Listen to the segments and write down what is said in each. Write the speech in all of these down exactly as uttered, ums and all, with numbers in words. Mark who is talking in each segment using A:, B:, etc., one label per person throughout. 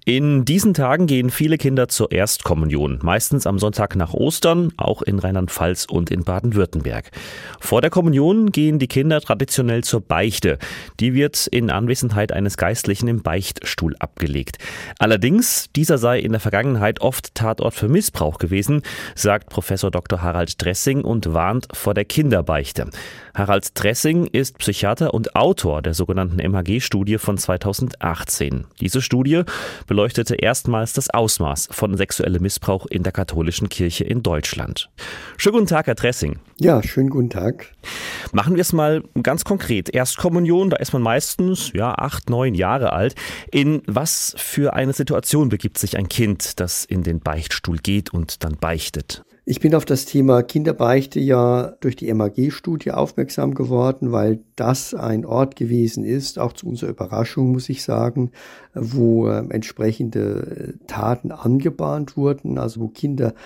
A: In diesen Tagen gehen viele Kinder zur Erstkommunion, meistens am Sonntag nach Ostern, auch in Rheinland-Pfalz und in Baden-Württemberg. Vor der Kommunion gehen die Kinder traditionell zur Beichte. Die wird in Anwesenheit eines Geistlichen im Beichtstuhl abgelegt. Allerdings, dieser sei in der Vergangenheit oft Tatort für Missbrauch gewesen, sagt Professor Doktor Harald Dressing und warnt vor der Kinderbeichte. Harald Dressing ist Psychiater und Autor der sogenannten M H G-Studie von zweitausendachtzehn. Diese Studie beleuchtete erstmals das Ausmaß von sexuellem Missbrauch in der katholischen Kirche in Deutschland. Schönen guten Tag, Herr Dressing.
B: Ja, schönen guten Tag.
A: Machen wir es mal ganz konkret. Erstkommunion, da ist man meistens ja acht, neun Jahre alt. In was für eine Situation begibt sich ein Kind, das in den Beichtstuhl geht und dann beichtet?
B: Ich bin auf das Thema Kinderbeichte ja durch die M H G-Studie aufmerksam geworden, weil das ein Ort gewesen ist, auch zu unserer Überraschung muss ich sagen, wo äh, entsprechende Taten angebahnt wurden, also wo Kinder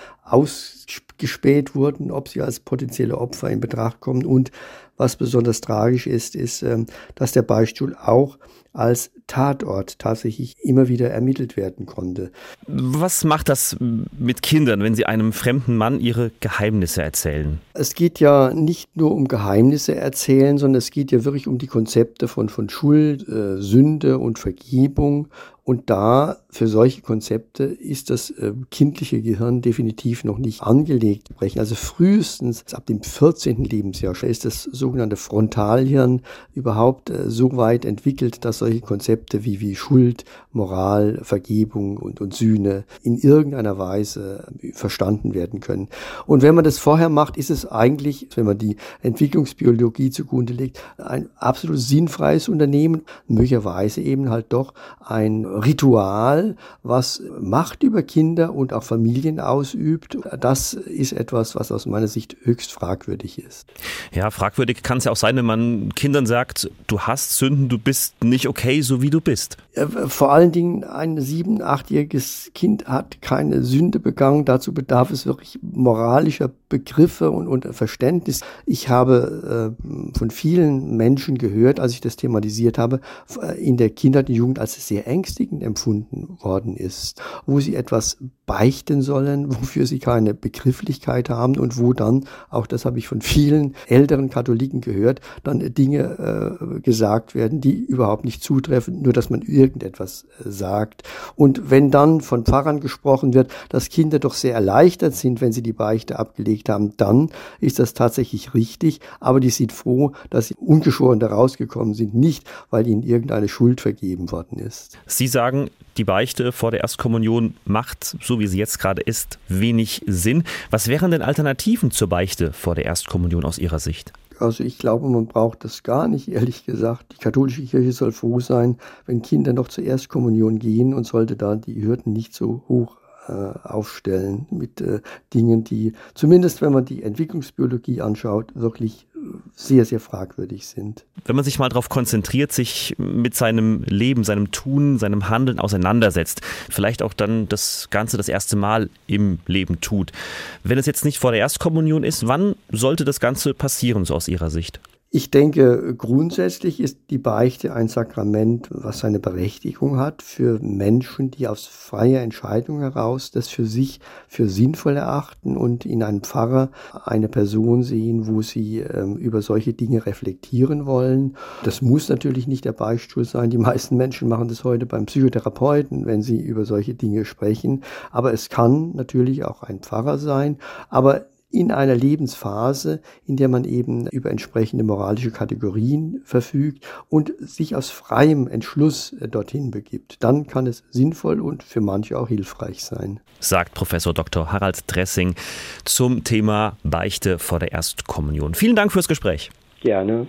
B: ausgespäht wurden, ob sie als potenzielle Opfer in Betracht kommen. Und was besonders tragisch ist, ist, äh, dass der Beichtstuhl auch als Tatort tatsächlich immer wieder ermittelt werden konnte.
A: Was macht das mit Kindern, wenn sie einem fremden Mann ihre Geheimnisse erzählen?
B: Es geht ja nicht nur um Geheimnisse erzählen, sondern es geht ja wirklich um die Konzepte von, von Schuld, äh, Sünde und Vergebung. Und da, für solche Konzepte, ist das äh, kindliche Gehirn definitiv noch nicht angelegt. Also frühestens ab dem vierzehnten Lebensjahr ist das sogenannte Frontalhirn überhaupt äh, so weit entwickelt, dass solche Konzepte wie, wie Schuld, Moral, Vergebung und, und Sühne in irgendeiner Weise verstanden werden können. Und wenn man das vorher macht, ist es eigentlich, wenn man die Entwicklungsbiologie zugrunde legt, ein absolut sinnfreies Unternehmen, möglicherweise eben halt doch ein Ritual, was Macht über Kinder und auch Familien ausübt. Das ist etwas, was aus meiner Sicht höchst fragwürdig ist.
A: Ja, fragwürdig kann es ja auch sein, wenn man Kindern sagt, du hast Sünden, du bist nicht okay, so wie du bist.
B: Vor allen Dingen ein sieben-, achtjähriges Kind hat keine Sünde begangen. Dazu bedarf es wirklich moralischer Begriffe und, und Verständnis. Ich habe äh, von vielen Menschen gehört, als ich das thematisiert habe, in der Kindheit und Jugend als sehr ängstigend empfunden worden ist, wo sie etwas beichten sollen, wofür sie keine Begrifflichkeit haben und wo dann, auch das habe ich von vielen älteren Katholiken gehört, dann Dinge äh, gesagt werden, die überhaupt nicht zutreffen, nur dass man irgendetwas äh, sagt. Und wenn dann von Pfarrern gesprochen wird, dass Kinder doch sehr erleichtert sind, wenn sie die Beichte abgelegt haben, dann ist das tatsächlich richtig, aber die sind froh, dass sie ungeschoren da rausgekommen sind, nicht, weil ihnen irgendeine Schuld vergeben worden ist.
A: Sie sagen, die Beichte vor der Erstkommunion macht, so wie sie jetzt gerade ist, wenig Sinn. Was wären denn Alternativen zur Beichte vor der Erstkommunion aus Ihrer Sicht?
B: Also ich glaube, man braucht das gar nicht, ehrlich gesagt. Die katholische Kirche soll froh sein, wenn Kinder noch zur Erstkommunion gehen und sollte da die Hürden nicht so hoch äh, aufstellen mit äh, Dingen, die zumindest, wenn man die Entwicklungsbiologie anschaut, wirklich sehr, sehr fragwürdig sind.
A: Wenn man sich mal darauf konzentriert, sich mit seinem Leben, seinem Tun, seinem Handeln auseinandersetzt, vielleicht auch dann das Ganze das erste Mal im Leben tut. Wenn es jetzt nicht vor der Erstkommunion ist, wann sollte das Ganze passieren, so aus Ihrer Sicht?
B: Ich denke, grundsätzlich ist die Beichte ein Sakrament, was seine Berechtigung hat für Menschen, die aus freier Entscheidung heraus das für sich für sinnvoll erachten und in einem Pfarrer eine Person sehen, wo sie ähm, über solche Dinge reflektieren wollen. Das muss natürlich nicht der Beichtstuhl sein. Die meisten Menschen machen das heute beim Psychotherapeuten, wenn sie über solche Dinge sprechen. Aber es kann natürlich auch ein Pfarrer sein. Aber in einer Lebensphase, in der man eben über entsprechende moralische Kategorien verfügt und sich aus freiem Entschluss dorthin begibt. Dann kann es sinnvoll und für manche auch hilfreich sein.
A: Sagt Professor Doktor Harald Dressing zum Thema Beichte vor der Erstkommunion. Vielen Dank fürs Gespräch.
B: Gerne.